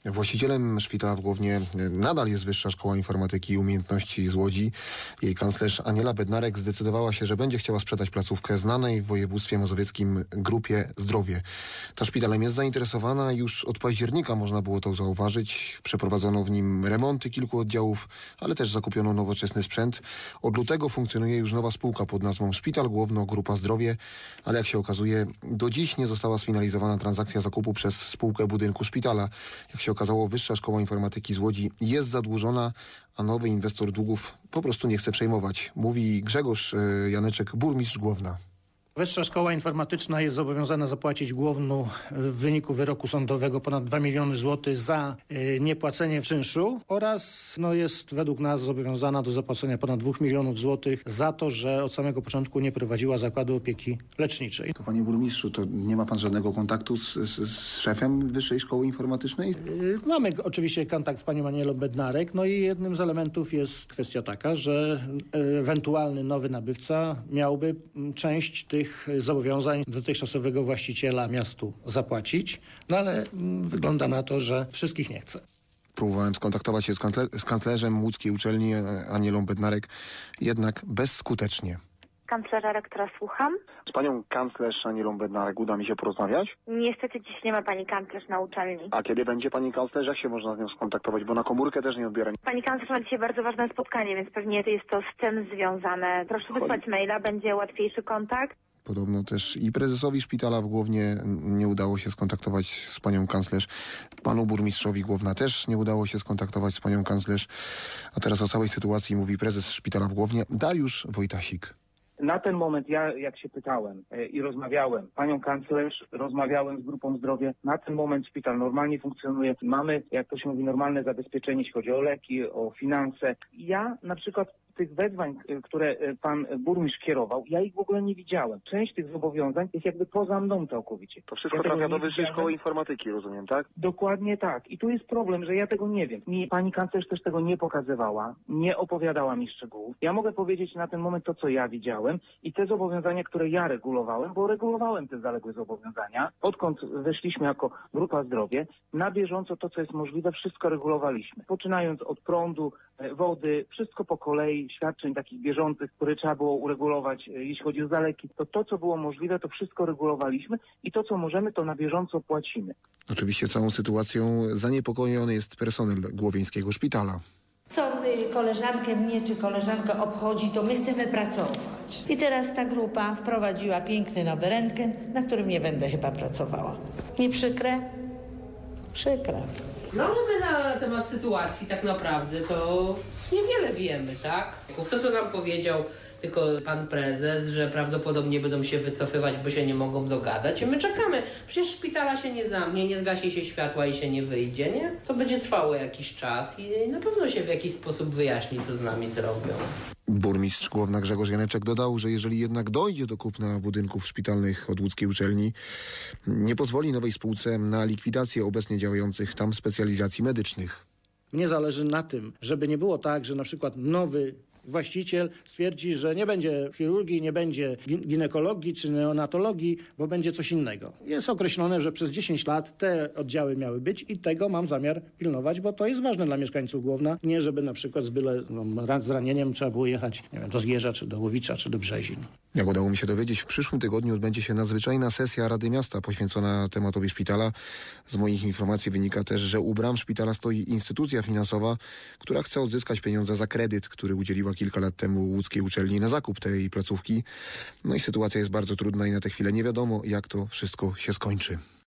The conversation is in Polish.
Właścicielem szpitala w Głownie nadal jest Wyższa Szkoła Informatyki i Umiejętności z Łodzi. Jej kanclerz Aniela Bednarek zdecydowała się, że będzie chciała sprzedać placówkę znanej w województwie mazowieckim grupie Zdrowie. Ta szpitalem jest zainteresowana. Już od października można było to zauważyć. Przeprowadzono w nim remonty kilku oddziałów, ale też zakupiono nowoczesny sprzęt. Od lutego funkcjonuje już nowa spółka pod nazwą Szpital Głowno Grupa Zdrowie, ale jak się okazuje, do dziś nie została sfinalizowana transakcja zakupu przez spółkę budynku szpitala. Jak się okazało, Wyższa Szkoła Informatyki z Łodzi jest zadłużona, a nowy inwestor długów po prostu nie chce przejmować. Mówi Grzegorz Janeczek, burmistrz Głowna. Wyższa Szkoła Informatyczna jest zobowiązana zapłacić Głownu w wyniku wyroku sądowego ponad 2 miliony złotych za niepłacenie czynszu oraz jest według nas zobowiązana do zapłacenia ponad 2 milionów złotych za to, że od samego początku nie prowadziła zakładu opieki leczniczej. To panie burmistrzu, to nie ma pan żadnego kontaktu z szefem Wyższej Szkoły Informatycznej? Mamy oczywiście kontakt z panią Anielą Bednarek, i jednym z elementów jest kwestia taka, że ewentualny nowy nabywca miałby część tych zobowiązań dotychczasowego właściciela miastu zapłacić, ale wygląda na to, że wszystkich nie chce. Próbowałem skontaktować się z kanclerzem łódzkiej uczelni Anielą Bednarek, jednak bezskutecznie. Kanclerza rektora, słucham. Z panią kanclerz Anielą Bednarek uda mi się porozmawiać? Niestety dziś nie ma pani kanclerz na uczelni. A kiedy będzie pani kanclerz? Jak się można z nią skontaktować? Bo na komórkę też nie odbiera. Pani kanclerz ma dzisiaj bardzo ważne spotkanie, więc pewnie jest to z tym związane. Proszę wysłać maila, będzie łatwiejszy kontakt. Podobno też i prezesowi szpitala w Głownie nie udało się skontaktować z panią kanclerz. Panu burmistrzowi Głowna też nie udało się skontaktować z panią kanclerz. A teraz o całej sytuacji mówi prezes szpitala w Głownie Dariusz Wojtasik. Na ten moment ja, jak się pytałem i rozmawiałem, panią kanclerz, rozmawiałem z grupą Zdrowie, na ten moment szpital normalnie funkcjonuje. Mamy, jak to się mówi, normalne zabezpieczenie, jeśli chodzi o leki, o finanse. Ja na przykład tych wezwań, które pan burmistrz kierował, ja ich w ogóle nie widziałem. Część tych zobowiązań jest jakby poza mną całkowicie. To wszystko trafia do Wyższej Szkoły Informatyki, rozumiem, tak? Dokładnie tak. I tu jest problem, że ja tego nie wiem. Pani kanclerz też tego nie pokazywała, nie opowiadała mi szczegółów. Ja mogę powiedzieć na ten moment to, co ja widziałem i te zobowiązania, które ja regulowałem, bo regulowałem te zaległe zobowiązania. Odkąd weszliśmy jako Grupa Zdrowie, na bieżąco to, co jest możliwe, wszystko regulowaliśmy. Poczynając od prądu, wody, wszystko po kolei, świadczeń takich bieżących, które trzeba było uregulować, jeśli chodzi o zaleki, to co było możliwe, to wszystko regulowaliśmy i to, co możemy, to na bieżąco płacimy. Oczywiście całą sytuacją zaniepokojony jest personel głowieńskiego szpitala. Co koleżankę mnie czy koleżankę obchodzi, to my chcemy pracować. I teraz ta grupa wprowadziła piękny nowy rentgen, na którym nie będę chyba pracowała. Nie przykre? Przykre. No, my na temat sytuacji tak naprawdę to niewiele wiemy, tak? To, co nam powiedział tylko pan prezes, że prawdopodobnie będą się wycofywać, bo się nie mogą dogadać i my czekamy. Przecież szpitala się nie zamknie, nie zgasi się światła i się nie wyjdzie, nie? To będzie trwało jakiś czas i na pewno się w jakiś sposób wyjaśni, co z nami zrobią. Burmistrz Głowna Grzegorz Janeczek dodał, że jeżeli jednak dojdzie do kupna budynków szpitalnych od łódzkiej uczelni, nie pozwoli nowej spółce na likwidację obecnie działających tam specjalizacji medycznych. Mnie zależy na tym, żeby nie było tak, że na przykład nowy właściciel stwierdzi, że nie będzie chirurgii, nie będzie ginekologii czy neonatologii, bo będzie coś innego. Jest określone, że przez 10 lat te oddziały miały być i tego mam zamiar pilnować, bo to jest ważne dla mieszkańców Głowna. Nie, żeby na przykład z byle z ranieniem trzeba było jechać, nie wiem, do Zgierza, czy do Łowicza, czy do Brzezin. Jak udało mi się dowiedzieć, w przyszłym tygodniu odbędzie się nadzwyczajna sesja Rady Miasta poświęcona tematowi szpitala. Z moich informacji wynika też, że u bram szpitala stoi instytucja finansowa, która chce odzyskać pieniądze za kredyt, który udzieliła kilka lat temu łódzkiej uczelni na zakup tej placówki. No i sytuacja jest bardzo trudna i na tę chwilę nie wiadomo, jak to wszystko się skończy.